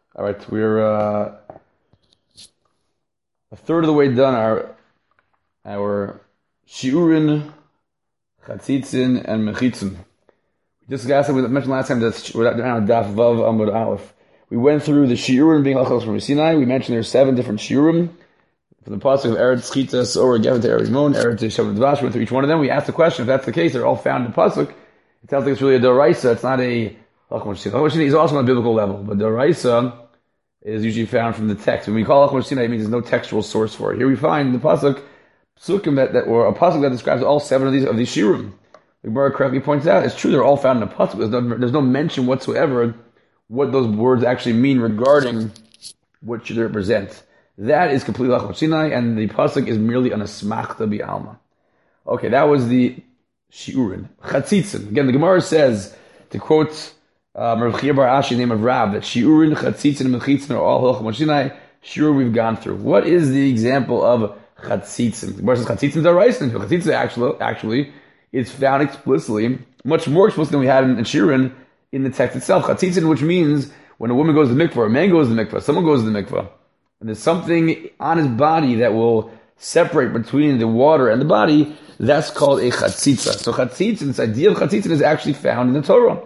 All right, we're a third of the way done. Our shiurin, chatzitzin, and mechitzin. Just as we mentioned last time, that we're on Daf Vav Amud Aleph. We went through the shiurim being halachos from Sinai. We mentioned there's 7 different shiurim. From the pasuk of Eretz Chitas or Gevin to Eretz Mon, Eretz Shavim Dvash. Went through each one of them. We asked the question: if that's the case, they're all found in the pasuk. It sounds like it's really a doraisa. It's not a halachos Sinai. Halachos Sinai is also on a biblical level, but doraisa is usually found from the text. When we call halachos Sinai, it means there's no textual source for it. Here we find in the pasuk psukim or a pasuk that describes all 7 of these shiurim. The Gemara correctly points out it's true they're all found in the pasuk. There's no mention whatsoever what those words actually mean regarding what should they represent. That is completely halachos Sinai, and the pasuk is merely an asmachta bi'alma. Okay, that was the shiurin. Chatzitzin. Again, the Gemara says, to quote Rav Chia bar Ashi, name of Rav, that shiurin, chatzitzin, and mechitzin are all halachos Sinai. Shiur we've gone through. What is the example of chatzitzin? The Gemara says chatzitzin daraisa. Chatzitzin actually is found explicitly, much more explicit than we had in shiurin in the text itself. Chatzitzin, which means when a woman goes to the mikvah, a man goes to the mikvah, someone goes to the mikvah, and there's something on his body that will separate between the water and the body, that's called a chatzitza. So chatzitza, this idea of chatzitza is actually found in the Torah.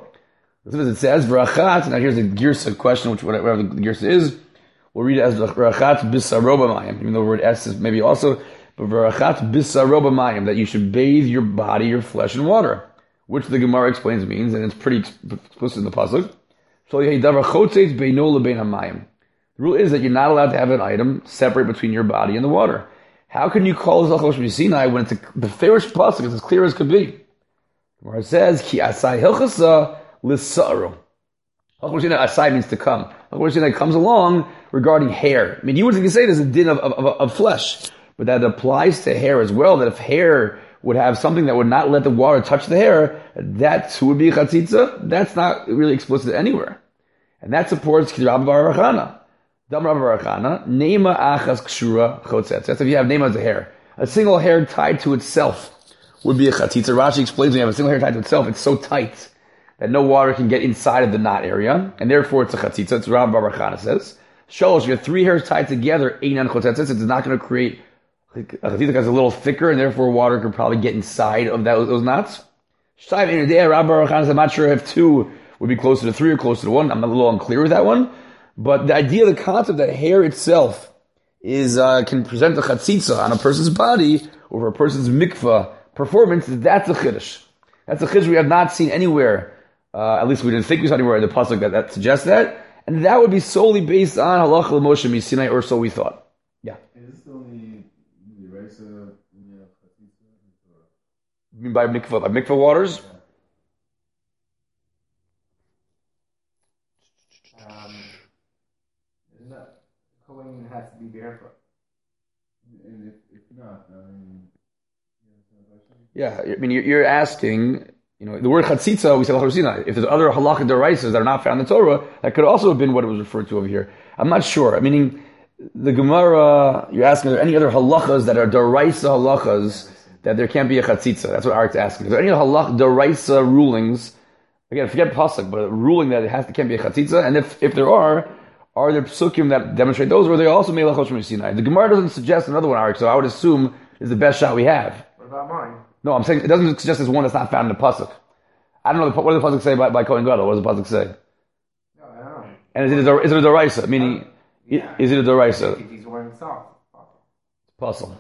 It says, V'rachat, now here's the girsa question, whatever the girsa is, we'll read it as V'rachat bisaroba mayim, even though the word S is maybe also, but V'rachat bisaroba mayim, that you should bathe your body, your flesh in water, which the Gemara explains means, and it's pretty explicit in the pasuk. So davar chotzetz beino lebein hamayim. The rule is that you're not allowed to have an item separate between your body and the water. How can you call this halachos Sinai when it's the fairest pasuk is as clear as could be? Where it says, Ki asai hilchasa l'sa'aro. Halachos Sinai, asai means to come. Halachos Sinai comes along regarding hair. I mean, you wouldn't say there's a din of flesh, but that applies to hair as well, that if hair would have something that would not let the water touch the hair, that too would be a chatzitza. That's not really explicit anywhere. And that supports Rabbi bar Chana. Nema achas kshura chotzetz. That's if you have nema as a hair. A single hair tied to itself would be a chatzitza. Rashi explains when you have a single hair tied to itself, it's so tight that no water can get inside of the knot area, and therefore it's a chatzitza. It's Rabbi bar Chana says. Sholosh, you have 3 hairs tied together, einan chotzetz. It's not going to create a chatzitza that's a little thicker, and therefore water can probably get inside of those knots. Shtaim in a day, Rabbi bar Chana says, I'm not sure if 2 would be closer to 3 or closer to 1. I'm a little unclear with that one. But the idea, the concept that hair itself is can present a chatzitza on a person's body over a person's mikvah performance, that's a chiddush. That's a chiddush we have not seen anywhere. At least we didn't think we saw anywhere in the pasuk that suggests that. And that would be solely based on halacha l'moshe misinai, or so we thought. Yeah. Is this only the raisa chatzitza? You mean by mikvah waters? Yeah. Kohen has to be barefoot. And if not, yeah, I mean, you're asking, the word chatzitza, we say halachos Sinai. If there's other halacha deraisas that are not found in the Torah, that could also have been what it was referred to over here. I'm not sure. Meaning, the Gemara, you're asking, are there any other halachas that are deraisa halachas that there can't be a chatzitza? That's what Arik's asking. Is there any deraisa rulings? Again, forget pasuk, but a ruling that can't be a chatzitza, and if there are there psukim that demonstrate those, or are they also made halachos from Sinai? The Gemara doesn't suggest another one, Arik, so I would assume is the best shot we have. What about mine? No, I'm saying it doesn't suggest there's one that's not found in the pasuk. I don't know what does the pasuk say by Kohen Gadol. What does the pasuk say? No, I don't know. And is it a deraisa? Meaning, is it a deraisa? If he's wearing socks. Puzzle.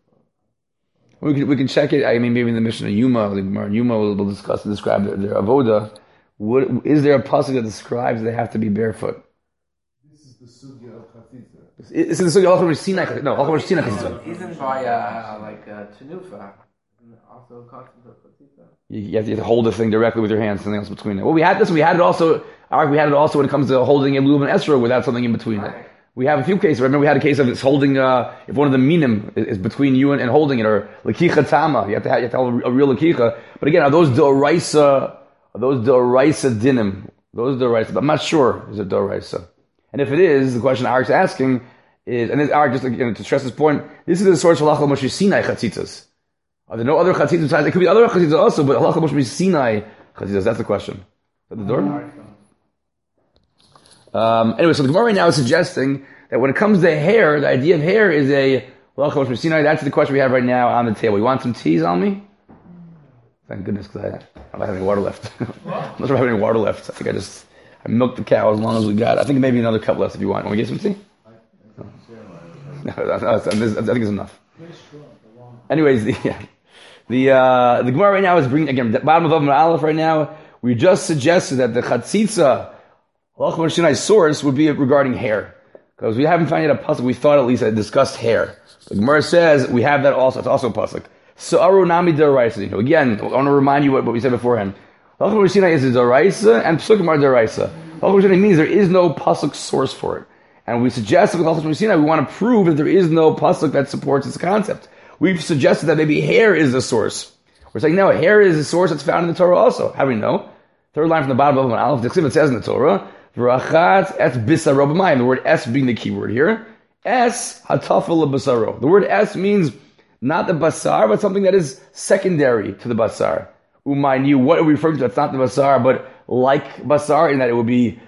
We can check it. I mean, maybe in the Mishnah Yuma, the Gemara Yuma will discuss and describe their avoda. Is there a pasuk that describes they have to be barefoot? This is the sugya of chatzitza. Is it the sugya halachos Sinai? No, halachos Sinai chatzitza. Isn't by tenufa also a concept of chatzitza? You have to hold the thing directly with your hands, something else between it. Well, we had it also when it comes to holding a lulav and esrog without something in between it. We have a few cases. Remember, we had a case of it's holding, if one of the minim is between you and holding it, or lakicha tama, you have to hold a real lakicha. But again, are those doraisa dinim? Those doraisa, but I'm not sure is it doraisa. And if it is, the question Arik's asking is, and Arik, just again, to stress this point, this is the source of halacha Moshe Sinai chatzitzas. Are there no other chatzitzas besides? It could be other chatzitzas also, but halacha Moshe Sinai chatzitzas. That's the question. Is that the door? Anyway, so the Gemara right now is suggesting that when it comes to hair, the idea of hair is a Halacha Moshe Sinai. That's the question we have right now on the table. You want some teas on me? Thank goodness, because I don't have any water left. I'm not sure if I have any water left. I think I milked the cow as long as we got. I think maybe another cup left if you want. Want me to get some tea? No, I think it's enough. Anyways, the Gemara right now is bringing, again, the bottom of Vav and Aleph right now. We just suggested that the Chatzitza Halacha Moshe Sinai source would be regarding hair. Because we haven't found yet a pasuk, we thought at least that discussed hair. The Gemara says we have that also, it's also a pasuk. So Aru Nami Deraisa. Again, I want to remind you what we said beforehand. Halacha Moshe Sinai is a Deraisa and Psukim are Deraisa. Halacha Moshe Sinai means there is no pasuk source for it. And we suggested with Halacha Moshe Sinai, we want to prove that there is no pasuk that supports this concept. We've suggested that maybe hair is the source. We're saying no, hair is a source that's found in the Torah also. How do we know? Third line from the bottom of Aleph, the Chsiv, it says in the Torah, V'rachat es bisaro b'mayim. The word es being the key word here. Es hatafel basaro. The word es means not the basar, but something that is secondary to the basar. Umayni, what are we referring to? That's not the basar, but like basar, in that it would be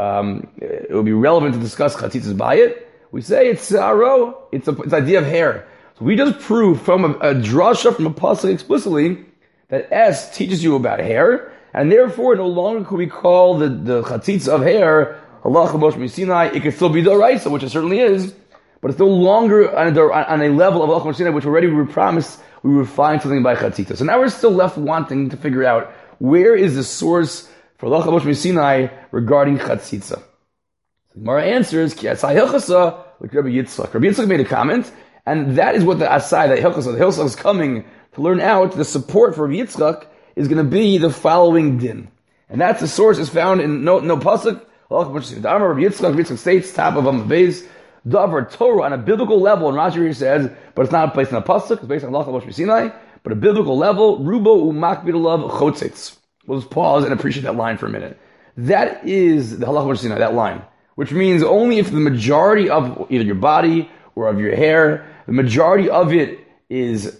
relevant to discuss chatzitzas by it. We say it's aro. It's the idea of hair. So we just prove from a drasha from a pasuk explicitly that es teaches you about hair. And therefore, no longer could we call the chatzitz of hair Halacha Moshe Sinai. It could still be Doraisa, which it certainly is, but it's no longer on a level of Halacha Moshe Sinai, which already we promised we would find something by chatzitza. So now we're still left wanting to figure out where is the source for Halacha Moshe Sinai regarding chatzitza. The Gemara answers Ki Asai Hilchasa like Rabbi Yitzchak. Rabbi Yitzchak made a comment, and that is what the Asai, the Hilchasa is coming to learn out. The support for Rabbi Yitzchak is going to be the following din. And that's the source is found in no pasuk. Rabbi Yitzchak states, top of Amavez, Davar Torah on a biblical level, and Rashi says, but it's not based on a pasuk, it's based on Halacha Moshe Sinai, but a biblical level, Rubo umakbid love chotzitz. We'll just pause and appreciate that line for a minute. That is the Halacha Moshe Sinai, that line, which means only if the majority of either your body or of your hair, the majority of it is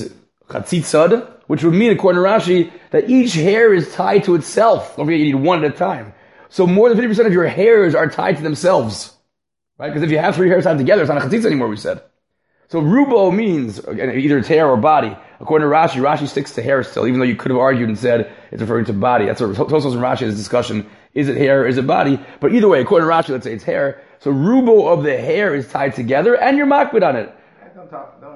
chatzitzad, which would mean, according to Rashi, that each hair is tied to itself. Don't forget, you need one at a time. So more than 50% of your hairs are tied to themselves. Right? Because if you have three hairs tied together, it's not a chatzitza anymore, we said. So rubo means, again, either it's hair or body. According to Rashi sticks to hair still, even though you could have argued and said it's referring to body. That's what Tosfos and Rashi has discussion. Is it hair or is it body? But either way, according to Rashi, let's say it's hair. So rubo of the hair is tied together, and you're makbid on it. Don't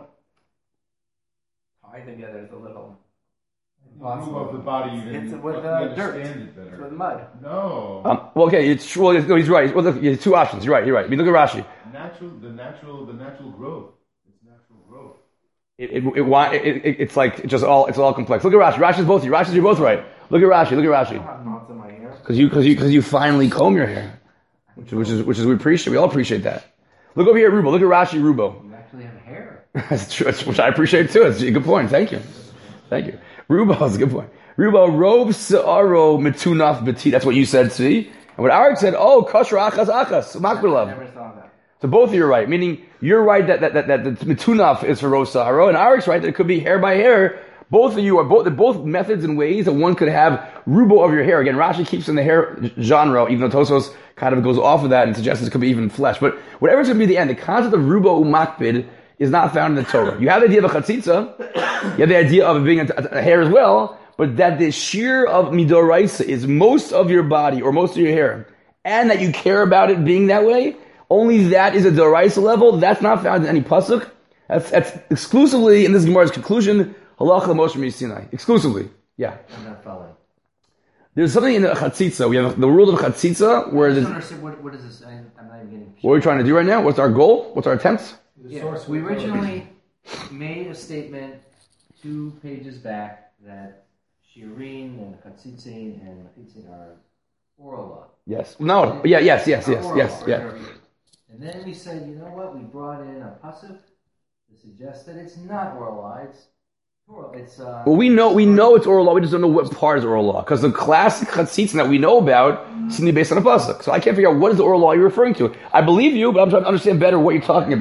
tie together is a little impossible. Of the body, it's with dirt. It's with mud. No. Well, okay, it's true. Well, no, he's right. Well, look, there's two options. You're right. I mean, look at Rashi. The natural growth. It's natural growth. It's like it's all complex. Look at Rashi. Rashi's both you. Rashi's you're both right. Look at Rashi. I don't have knots in my hair. Because you finally comb your hair, which is we appreciate. We all appreciate that. Look over here, Rubo. Look at Rashi, Rubo. You actually have hair. That's true, which I appreciate too. It's a good point. Thank you. Rubo is a good point. Rubo robe se'aro mitunaf beti. That's what you said, see? And what Arik said, kosher achas. Makbelav. Never saw that. So both of you are right. Meaning you're right that the mitunaf is for robe se'aro, and Arik's right that it could be hair by hair. Both of you are both methods and ways that one could have rubo of your hair. Again, Rashi keeps in the hair genre, even though Tosfos kind of goes off of that and suggests it could be even flesh. But whatever's going to be the end, the concept of rubo umakbid is not found in the Torah. You have the idea of a chatzitza, you have the idea of it being a hair as well, but that the shear of midoraisa is most of your body or most of your hair, and that you care about it being that way, only that is a doraisa level. That's not found in any pasuk. That's exclusively, in this Gemara's conclusion, Halacha Moshe Sinai. Exclusively. Yeah. I'm not following. There's something in the chatzitza. We have the rule of chatzitza where I don't understand what is this? I'm not even getting. What are we trying to do right now? What's our goal? What's our attempt? Yeah, we originally made a statement 2 pages back that shirin and chatzitzin and machitzin are oral law. Yes. No. Yeah. Yes. Yeah. And then we said, you know what? We brought in a pasuk to suggest that it's not oral law. It's oral. It's well, we know it's oral law. We just don't know what part is oral law because the classic chatzitzin that we know about seem to be based on a pasuk. So I can't figure out what is the oral law you're referring to. I believe you, but I'm trying to understand better what you're talking about.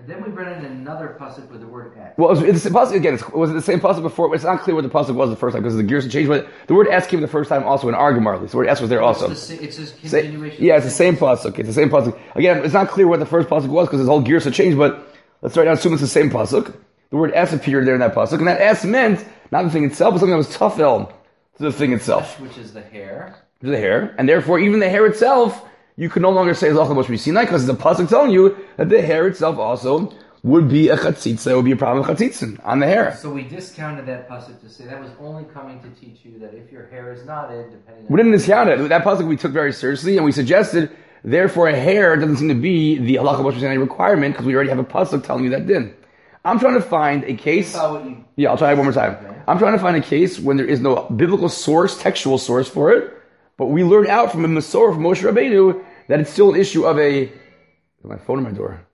And then we brought in another pasuk with the word "et." Well, it's the pasuk again. Was it the same pasuk before? It's not clear what the pasuk was the first time because the gears changed. But the word "s" came the first time also in Argamar. So the word "s" was there also. It's a continuation. Yeah, it's the same pasuk. It's the same pasuk. Again, it's not clear what the first pasuk was because his whole gears had changed. But let's right now assume it's the same pasuk. The word "s" appeared there in that pasuk, and that "s" meant not the thing itself, but something that was tafel to the thing itself, Which is the hair. The hair, and therefore even the hair itself, you could no longer say Zachal Moshe Sinai because the pasuk telling you that the hair itself also would be a chatzitza, it would be a problem of chatzitzin on the hair. So we discounted that pasuk to say that was only coming to teach you that if your hair is knotted, depending on... We didn't discount it. That pasuk we took very seriously, and we suggested, therefore, a hair doesn't seem to be the halacha Moshe Sinai requirement because we already have a pasuk telling you that din. I'm trying to find a case... Yeah, I'll try it one more time. Okay. I'm trying to find a case when there is no biblical source, textual source for it, but we learned out from a Masorah from Moshe Rabbeinu that it's still an issue of a... My phone in my door.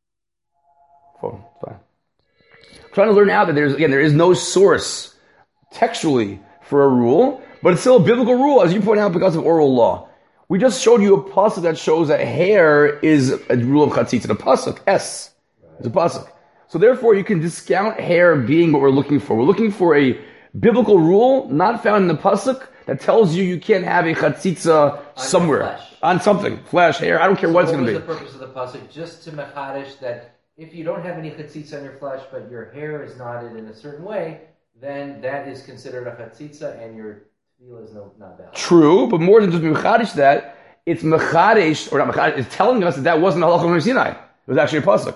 Phone, fine. I'm trying to learn out that there is no source textually for a rule, but it's still a biblical rule, as you point out, because of oral law. We just showed you a pasuk that shows that hair is a rule of chatzitza. The pasuk, S, is a pasuk. So therefore, you can discount hair being what we're looking for. We're looking for a biblical rule not found in the pasuk that tells you can't have a chatzitza somewhere. On something. Flesh, hair, I don't care what it's going to be. What was the purpose of the pasuk? Just to mechadish that if you don't have any chatzitza on your flesh, but your hair is knotted in a certain way, then that is considered a chatzitza and your tefillah is not valid. True, but more than just mechadish that, it's mechadish, or not mechadish, it's telling us that wasn't halacha Moshe Sinai. It was actually a pasuk.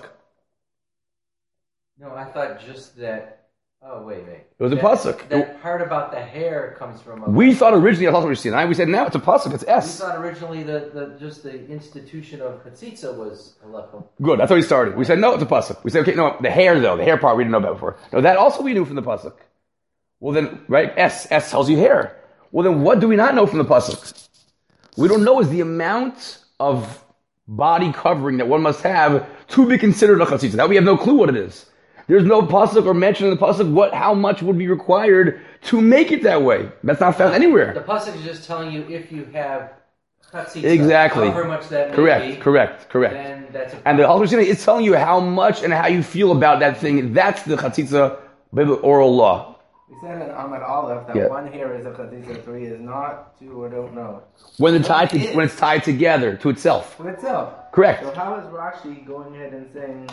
No, I thought just that. Oh, wait. It was a pasuk. That part about the hair comes from... We thought originally halacha Moshe Sinai. We said now it's a pasuk. It's S. We thought originally just the institution of chatzitza was halacha. Good. That's how we started. We said no, it's a pasuk. We said okay, no, the hair though, the hair part we didn't know about before. No, that also we knew from the pasuk. Well then, right? S tells you hair. Well then, what do we not know from the pasuk? We don't know is the amount of body covering that one must have to be considered a chatzitza. Now we have no clue what it is. There's no pasuk or mention in the pasuk how much would be required to make it that way. That's not found anywhere. The pasuk is just telling you if you have chatzitza, exactly. however much that may be. Correct. Then that's a and the Halacha is telling you how much and how you feel about that thing. That's the chatzitza oral law. We said in Ahmad Aleph that one hair is a chatzitza, 3 is not, 2 I don't know. When it's tied together to itself. To itself. Correct. So how is Rashi going ahead and saying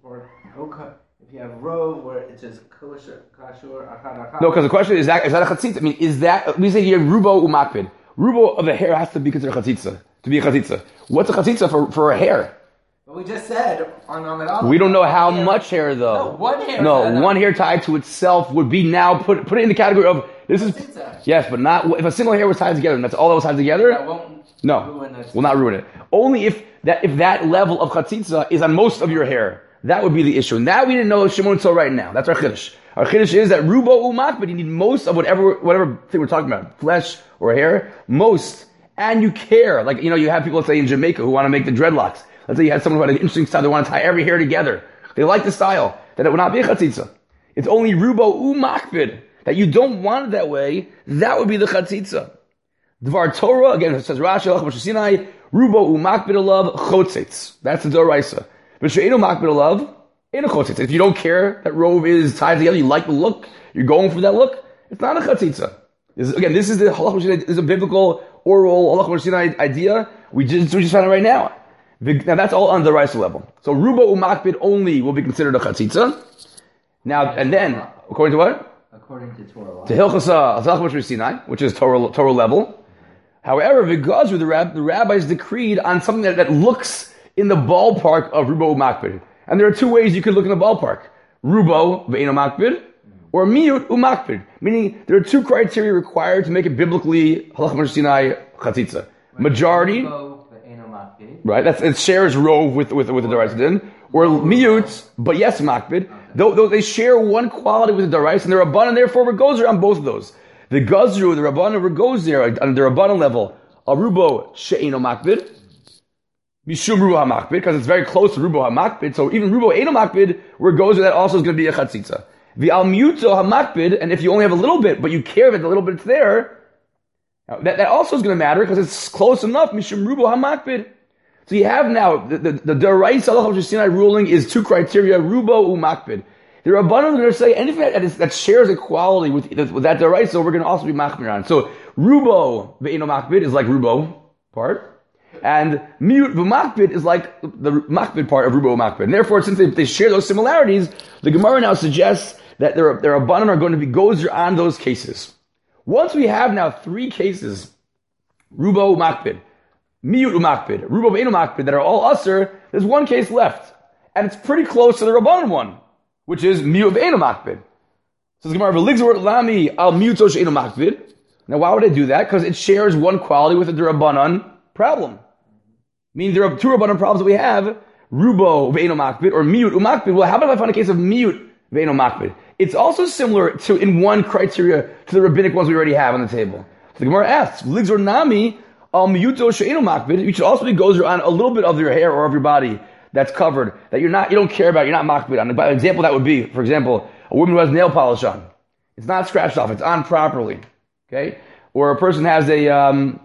if you have rov where it says kashur achad? No, because the question is that a chatzitza? I mean, we say here rubo umakpid. Rubo of the hair has to be considered chatzitza to be a chatzitza. What's a chatzitza for a hair? But we just said on Ahmad Aleph. We don't know how much hair though. No, one hair. No, one hair tied to itself would be now put it in the category of this is yes, but not if a single hair was tied together and that's all that was tied together. That won't ruin it. Will not ruin it. Only if that level of chatzitza is on most of your hair. That would be the issue. And that we didn't know Shimon until right now. That's our chiddush. Our chiddush is that rubo umak, but you need most of whatever thing we're talking about, flesh or hair, most. And you care. Like, you have people, let's say in Jamaica, who want to make the dreadlocks. Let's say you had someone who had an interesting style, they want to tie every hair together. They like the style. That it would not be a chatzitza. It's only rubo umakbid. That you don't want it that way, that would be the chatzitza. Dvar Torah, again, it says Rashi, Moshe Sinai, rubo umakbid alav chotzetz. That's the doraisa. If you don't care that rove is tied together, you like the look, you're going for that look, it's not a chatzitza. This is the halacha Moshe Sinai, is a biblical oral halacha Moshe Sinai idea. We just found it right now. Now that's all on the rice level. So rubo umakbid only will be considered a chatzitza. Now and then, according to what? According to Torah law. To Hilchasa Moshe Sinai, which is Torah level. However, Vigazru, the rabbis decreed on something that looks in the ballpark of rubo umakbid. And there are two ways you could look in the ballpark. Rubo ve'eno makbid, or miut umakbid. Meaning, there are two criteria required to make it biblically halacha Moshe Sinai chatzitza. Majority, right? It shares rove with the daraisa din, or miut, but yes makbid. Though they share one quality with the daraisa, and the rabban, and therefore regozer on both of those. The gazru, the rabban regozer on the rabban level, a rubo she'eno makbid. Mishum rubo hamakbid, because it's very close to rubo hamakbid. So even rubo eno makbid, where it goes, that also is going to be a chatzitza. The al muto hamakbid, and if you only have a little bit, but you care that the little bit's there, that also is going to matter because it's close enough. Mishum rubo hamakbid. So you have now, the Daraisa Halacha Sinai ruling is two criteria, Rubo Umakbid. The Rabbanan are going to say anything that shares a quality with that Daraisa, we're going to also be Machmir on. So Rubo Ve'eno Makbid is like Rubo part. And Miut V'Makbid is like the Makbid part of Rubo Makbid. And therefore, since they share those similarities, the Gemara now suggests that their Rabbanan are going to be gozer on those cases. Once we have now three cases, Rubo Makbid, Miut Umakbid, Rubo Ve'eno Makbid, that are all usher, there's one case left. And it's pretty close to the Rabbanan one, which is Miut Ve'eno Makbid. So the Gemara, V'ligzor Lami al Miuto She'eno Makbid. Now why would I do that? Because it shares one quality with the Rabbanan problem. Meaning there are two Rabbanan problems that we have, Rubo Ve'eno Makbid or Miut Umakbid. Well, how about if I find a case of Miut Ve'eno Makbid? It's also similar to, in one criteria, to the rabbinic ones we already have on the table. So the Gemara asks, V'ligzor Nami al Miuto She'eno Makbid. You should also be gozer on a little bit of your hair or of your body that's covered, that you don't care about, you're not makbid on. By example, that would be, for example, a woman who has nail polish on. It's not scratched off, it's on properly. Okay? Or a person has a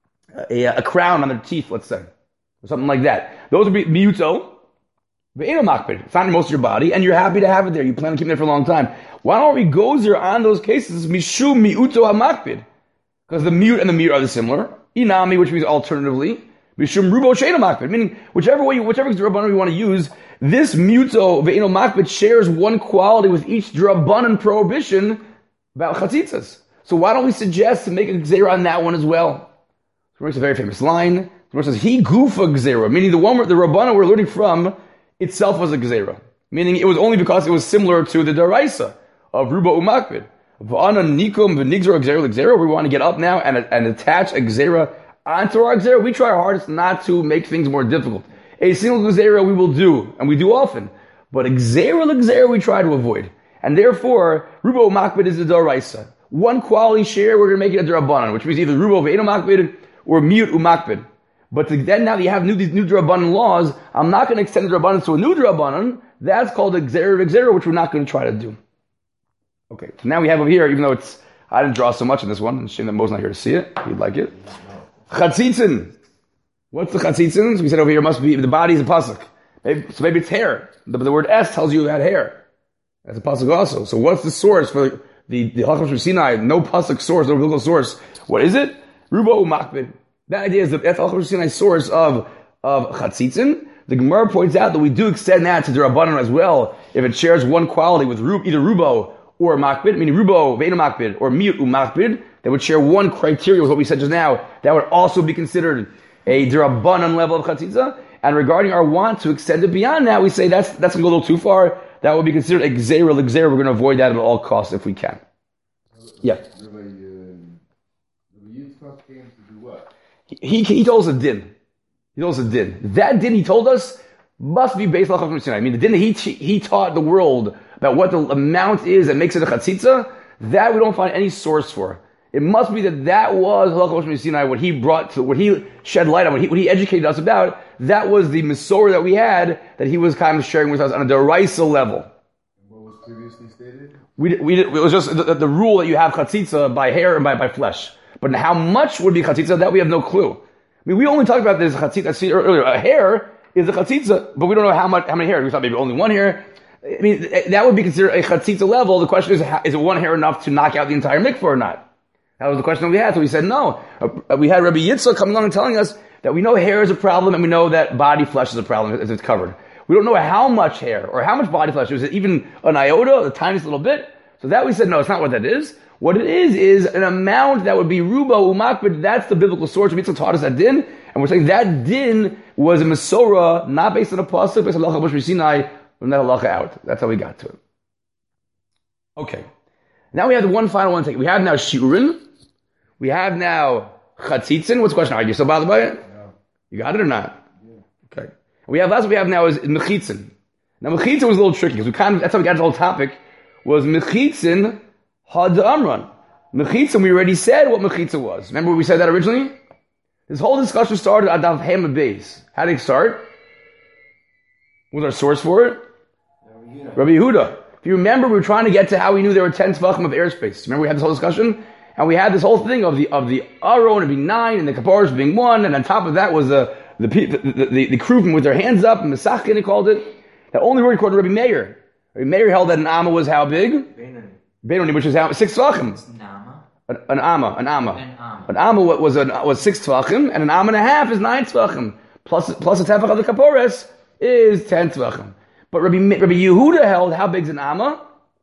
crown on their teeth, let's say. Or something like that. Those would be miuto, ve'eno makbid. It's not in most of your body, and you're happy to have it there. You plan on keeping it for a long time. Why don't we gozer on those cases, mishu miuto ha-makbid? Because the miut and the miut are the similar. Inami, which means alternatively, mishum rubo she'eno makbid, meaning whichever drabanan we want to use, this muto ve'eno makbid shares one quality with each drabanan prohibition about chatzitzas. So why don't we suggest to make a gzera on that one as well? It's a very famous line. It says, "He gufa gzera," meaning the rabbanan we're learning from itself was a gzera, meaning it was only because it was similar to the daraisa of rubo umakbid. V'ana nikum v'nigzor gzera. We want to get up now and attach a gzera onto our gzera. We try our hardest not to make things more difficult. A single gzera we will do, and we do often, but a gzera we try to avoid. And therefore, rubo umakbid is the daraisa. One quality share, we're going to make it a drabanan, which means either rubo ve'eno makbid or miut umakbid. But then now that you have these new drabanan laws, I'm not going to extend the drabanan to a new drabanan. That's called a gzera, which we're not going to try to do. Okay, so now we have over here, even though I didn't draw so much in this one, it's a shame that Mo's not here to see it. He'd like it. Chatzitzin. What's the chatzitzin? So we said over here must be, the body is a pasuk. So maybe it's hair. The word S tells you had hair. That's a pasuk also. So what's the source for the Halacha of Sinai? No pasuk source, no biblical source. What is it? Rubo umakbid. That idea is that's Halacha of Sinai's source of chatzitzin. The Gemara points out that we do extend that to the Rabbanan as well if it shares one quality with either rubo or makbid, meaning rubo ve'eno makbid or miut umakbid, that would share one criteria with what we said just now. That would also be considered a drabanan level of chatzitza. And regarding our want to extend it beyond that, we say that's going to go a little too far. That would be considered a gzera l'gzera. We're going to avoid that at all costs if we can. Yeah. Yitzchak came to do what? He told us a din. He told us a din. That din he told us must be based on Halacha Sinai. I mean, the din that he taught the world about what the amount is that makes it a chatzitza, that we don't find any source for. It must be that was Halacha Sinai, what he brought to, what he shed light on, what he educated us about. That was the Masorah that we had, that he was kind of sharing with us on a deraisa level. What was previously stated? It was just the rule that you have chatzitza by hair and by flesh. But how much would be chatzitza, that we have no clue. I mean, we only talked about this chatzitza, I see earlier. A hair is a chatzitza, but we don't know how many hairs. We thought maybe only one hair. I mean, that would be considered a chatzitza level. The question is it one hair enough to knock out the entire mikvah or not? That was the question that we had. So we said no. We had Rabbi Yitzchak coming on and telling us that we know hair is a problem and we know that body flesh is a problem if it's covered. We don't know how much hair or how much body flesh. Is it even an iota, the tiniest little bit? So that we said no, it's not what that is. What it is an amount that would be rubo umakbid. That's the biblical source. Rabbi Yitzchak taught us that din, and we're saying that din was a Masorah, not based on a pasuk, based on Halacha Sinai, from that halacha out. That's how we got to it. Okay. Now we have the one final one. We have now shiurin. We have now chatzitzin. What's the question? Are you still bothered by it? No. You got it or not? Yeah. Okay. Last we have now is mechitzin. Now mechitzin was a little tricky because that's how we got to the whole topic. Was mechitzin had amran. Mechitzin, we already said what mechitzin was. Remember we said that originally? This whole discussion started at Daf Hema Beis. How did it start? What was our source for it? Rabbi Yehuda. If you remember, we were trying to get to how we knew there were 10 tvachim of airspace. Remember we had this whole discussion? And we had this whole thing of the Aron being 9 and the Kapparos being 1, and on top of that was the the Kruvim with their hands up, and Mesachkin he called it. The only word called Rabbi Meir. Rabbi Meir held that an amma was how big? Beinoni, which is how 6 tvachim. An amma. An amma was 6 tvachim, and an amma and a half is 9 tvachim. Plus a tefach of the kapores is 10 tvachim. But Rabbi Yehuda held how big is an amma?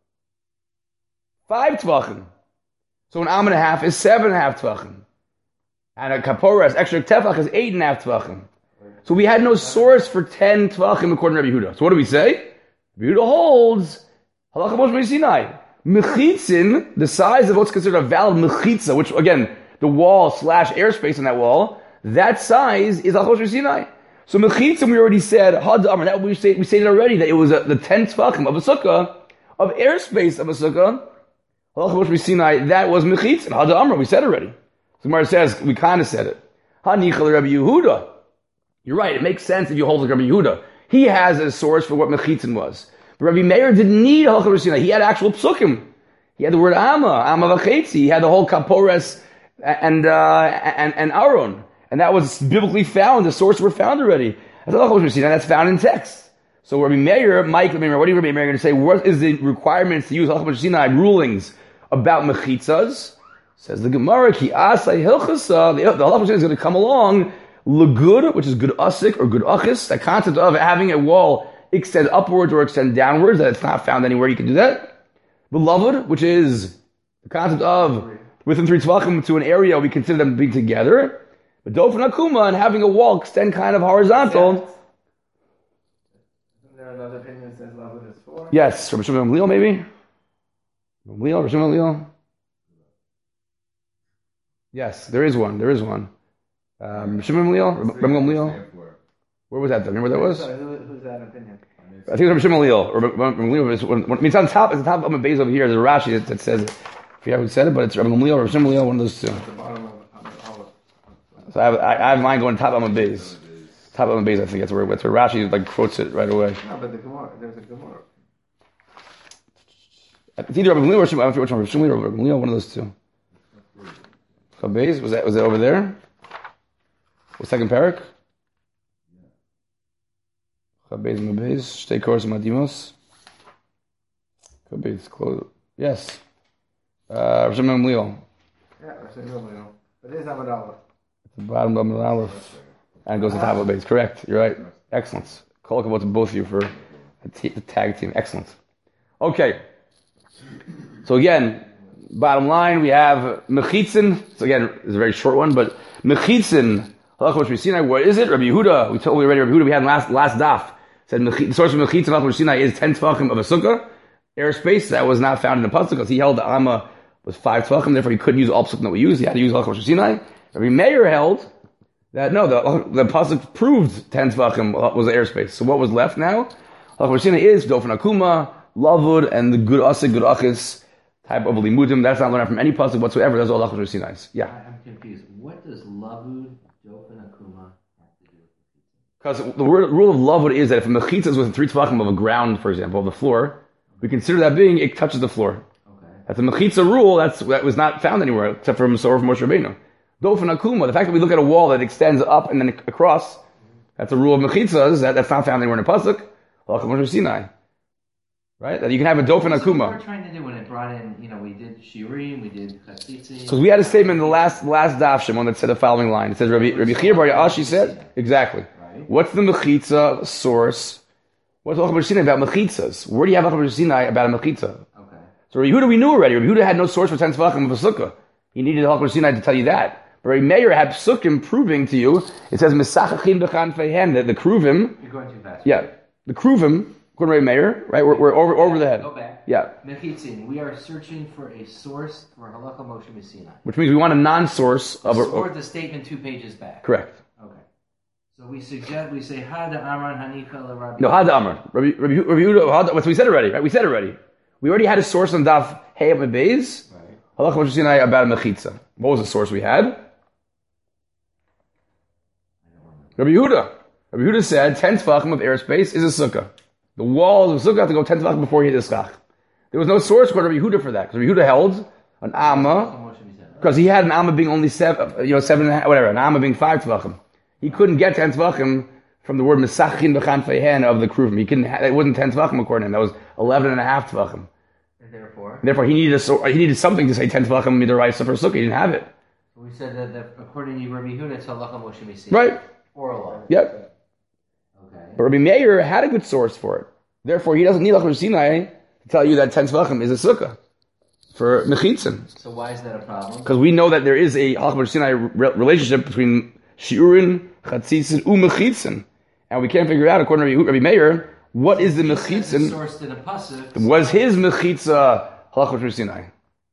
5 tvachim. So an amma and a half is 7.5 tvachim. And a kapores, extra tefach, is 8.5 tvachim. So we had no source for 10 tvachim according to Rabbi Yehuda. So what do we say? Rabbi Yehuda holds halacha Moshe Sinai. Mechitzin, the size of what's considered a valid mechitza, which again, the wall / airspace on that wall, that size is halacha Moshe Sinai. So mechitzin, we already said had amar. That we stated already that it was the 10 tvachim of a sukkah, of airspace of a sukkah. Halacha Moshe Sinai, that was mechitzin. Had amar, we said already. So Gemara says, we kind of said it. Hanichal Rabbi Yehuda. You're right, it makes sense if you hold like Rabbi Yehuda. He has a source for what mechitzin was. But Rabbi Meir didn't need halacha Moshe Sinai. He had actual psukim. He had the word amma v'chetzi. He had the whole kapores and Aaron. And that was biblically found. The sources were found already. That's halacha Moshe Sinai. That's found in text. So Rabbi Meir, what are Rabbi Meir going to say? What is the requirements to use halacha Moshe Sinai rulings about mechitzas? Says the Gemara, ki asay hilchasa, the halacha is going to come along, legud, which is good asik or good achis, the concept of having a wall extend upwards or extend downwards, that it's not found anywhere you can do that. Beloved, which is the concept of within 3 tvachim to an area, we consider them being together. But dofen akuma, and having a wall extend kind of horizontal. Isn't there another opinion that says lavud is 4? Yes, Rabbi Shimon ben Gamliel maybe? Rabbi Shimon ben Gamliel? Yes, there is one. Shimon ben Gamliel? Where was that though? Remember where that was? Sorry, who's that opinion? I think it's Rabbi Shimon ben Gamliel. Or Rabbi Gamliel. I mean, it's on top of the base over here. There's a Rashi that says it. I forget who said it, but it's Rabbi Gamliel or Rabbi Shimon ben Gamliel, one of those two. So I have mine going top of my base. Top of my base, I think that's where Rashi like quotes it right away. No, but the Gemara, there's a Gemara. It's either Rabbi Gamliel or Shimon. I don't know which one. Rabbi Shimon or Rabbi Gamliel, one of those two. Chabez, was that over there? The second parak? Chabez Mabez, Shtei Koros Madimos. Chabez, close. Yes. Rosh Gamliel. Yeah, Rosh Gamliel. But it is Amud Aleph. At the bottom of Amud Aleph. And it goes to the top of the base. Correct. You're right. Excellent. Kol hakavod to both of you for the tag team. Excellent. Okay. So again, bottom line, we have mechitzin. So again, it's a very short one, but mechitzin. Halacha Moshe Sinai. What is it? Rabbi Yehuda. We told you already. Rabbi Yehuda. We had last daf said the source of mechitzin halacha Moshe Sinai is 10 tvachim of a sukkah airspace that was not found in the pasuk because he held the amma was 5 tvachim. Therefore, he couldn't use all psukim that we use. He had to use halacha Moshe Sinai. Rabbi Meir held that no, the pasuk proved 10 tvachim was the airspace. So what was left now? Halacha Moshe Sinai is dofen akuma, lavud, and the good asik, good achis type of limudim. That's not learned from any pasuk whatsoever. That's all halacha Moshe Sinai. Yeah. I'm confused. What does lavud, dofen akuma have to do with mechitzah? Because the rule of lavud is that if a mechitzah is within 3 tvachim of a ground, for example, of the floor, we consider that being it touches the floor. Okay. That's a mechitzah rule. That was not found anywhere except for Masorah from Moshe Rabbeinu. Dofen akuma, the fact that we look at a wall that extends up and then across, that's a rule of mechitzahs, that's not found anywhere in the pasuk. Halacha Moshe Sinai. Right? That you can have a dofen akuma. What we're trying to do when it brought in, we did shirim, we did chatzitzin. So we had a statement in the last daf, Shimon, that said the following line. It says, Rabbi Chir Bar Ya'ashi said, exactly. Right. What's the mechitzah source? What's halacha Moshe Sinai about mechitzahs? Where do you have halacha Moshe Sinai about a mechitzah? Okay. So Rabbi Yehuda we knew already. Rabbi Yehuda had no source for 10 tvachim of a sukkah. He needed halacha Moshe Sinai to tell you that. But Rabbi Meir had psukim proving to you, it says, Mesachachim b'chan feihen, that the kruvim. You're going too fast. Yeah. The kruvim, according to Rabbi Meir, right? We're over the head. Go back. Yeah. Mechitzin. We are searching for a source for halacha Moshe Sinai. Which means we want a non-source of Support the statement 2 pages back. Correct. Okay. So we say, Hada Amran Hanicha LaRabbi. No, Hada Amar. Rabbi Yehuda, what we said already, right? We said already. We already had a source on Daf Hey Ab Beis. Right. Halacha Moshe Sinai about a mechitzah. What was the source we had? Rabbi Yehuda said 10 tvachim of airspace is a sukkah. The walls of a sukkah have to go 10 tvachim before you hit the schach. There was no source for Rabbi Yehuda for that. Because Rabbi Yehuda held an amma, because he had an amma being only 7, 7.5, whatever, an amma being 5 tvachim. He couldn't get 10 tvachim from the word Mesachin b'chanfeihen of the kruvim. He couldn't. It wasn't 10 tvachim according to him. That was 11 and a half tvachim. And therefore? Therefore, he needed something to say 10 tvachim midaraisa for sukkah. He didn't have it. We said that according to Rabbi Yehuda, it's halacha Moshe Messina. Right. Oral law. Yep. Okay. But Rabbi Meir had a good source for it. Therefore, he doesn't need Halacha Sinai to tell you that 10 tvachim is a sukkah for mechitzin. So why is that a problem? Because we know that there is a Halacha Sinai relationship between shiurin, chatzitzin, umechitzin. And we can't figure out, according to Rabbi Meir, what is the mechitzin? Sourced in a pasuk. Was his mechitza Halacha Sinai?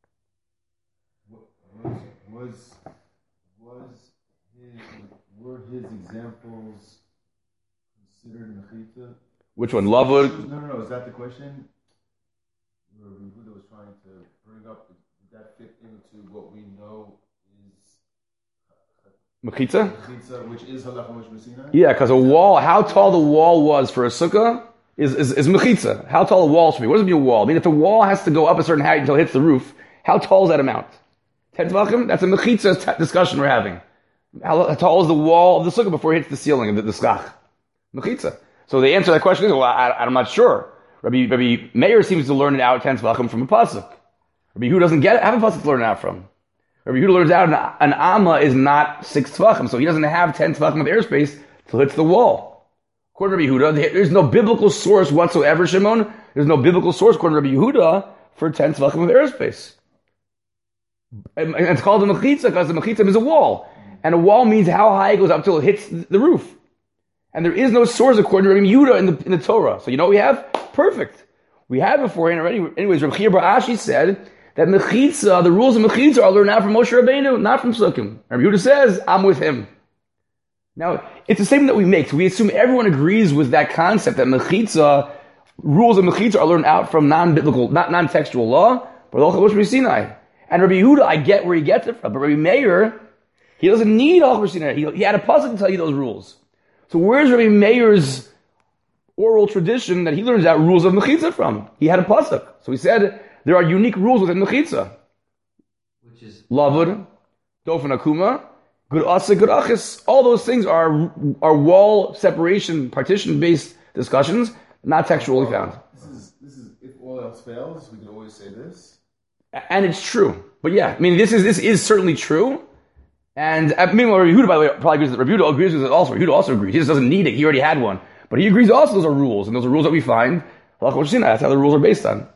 Were his examples considered mechitza? Which one? Lavud? No. Is that the question? Where Yehuda was trying to bring up, did that fit into what we know is Mechitza? mechitza, which is halacha Moshe Messina? Yeah, because a wall, how tall the wall was for a sukkah is mechitza. How tall a wall should be. What does it mean a wall? I mean, if the wall has to go up a certain height until it hits the roof, how tall is that amount? 10 tvachim? That's a mechitza discussion we're having. How tall is the wall of the sukkah before it hits the ceiling of the skach? Mechitza. So the answer to that question is, well, I'm not sure. Rabbi Meir seems to learn it out 10 tvachim from a pasuk. Rabbi Yehuda doesn't have a pasuk to learn it out from. Rabbi Yehuda learns out an amma is not 6 tvachim, so he doesn't have 10 tvachim of airspace till it hits the wall. According to Rabbi Yehuda, there's no biblical source whatsoever, Shimon. There's no biblical source, according to Rabbi Yehuda, for 10 tvachim of airspace. And it's called a mechitza because the mechitza is a wall. And a wall means how high it goes up till it hits the roof. And there is no source according to Rabbi Yehuda in the Torah. So you know what we have? Perfect. We had beforehand already. Anyways, Rabbi Chia bar Ashi said that mechitza, the rules of mechitza are learned out from Moshe Rabbeinu, not from Sukkim. Rabbi Yehuda says, I'm with him. Now, it's the statement that we make. So we assume everyone agrees with that concept that mechitza, rules of mechitza are learned out from non-biblical, not non-textual law, but Halacha Moshe Sinai. And Rabbi Yehuda, I get where he gets it from. But Rabbi Meir, he doesn't need Halacha Sinai. He had a pasuk to tell you those rules. So where's Rabbi Meir's oral tradition that he learns out rules of mechitza from? He had a pasuk. So he said there are unique rules within mechitza. Which is Lavud, dofen akuma, good asa, good achis. All those things are wall separation, partition-based discussions, not textually found. This is if all else fails, we can always say this. And it's true. But yeah, I mean, this is certainly true. And meanwhile, Rabbi Yehuda, by the way, probably agrees with it. Rabbi Yehuda agrees with it also. Rabbi Yehuda also agrees. He just doesn't need it. He already had one. But he agrees also those are rules. And those are rules that we find. That's how the rules are based on.